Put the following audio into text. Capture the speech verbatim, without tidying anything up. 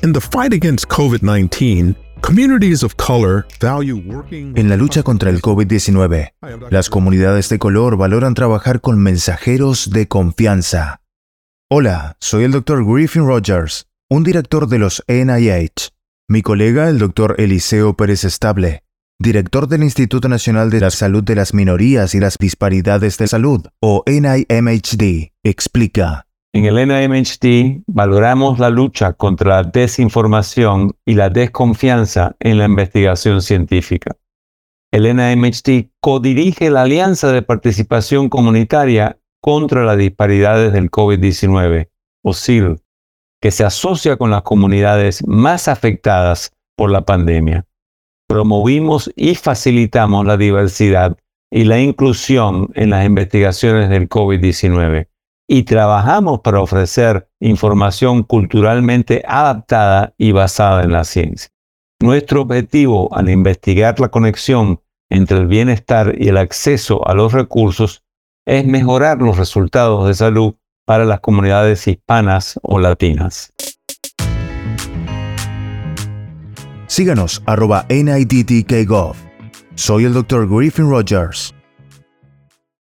In the fight against COVID nineteen, communities of color value working. En la lucha contra el COVID diecinueve, las comunidades de color valoran trabajar con mensajeros de confianza. Hola, soy el doctor Griffin Rogers, un director de los N I H. Mi colega, el doctor Eliseo Pérez Estable, director del Instituto Nacional de la Salud de las Minorías y las Disparidades de Salud, o N I M H D, explica. En el N I M H D valoramos la lucha contra la desinformación y la desconfianza en la investigación científica. El N I M H D codirige la Alianza de Participación Comunitaria contra las Disparidades del COVID diecinueve, o S I L, que se asocia con las comunidades más afectadas por la pandemia. Promovimos y facilitamos la diversidad y la inclusión en las investigaciones del COVID diecinueve y trabajamos para ofrecer información culturalmente adaptada y basada en la ciencia. Nuestro objetivo al investigar la conexión entre el bienestar y el acceso a los recursos es mejorar los resultados de salud para las comunidades hispanas o latinas. Síganos arroba N I D T K Gov. Soy el doctor Griffin Rogers.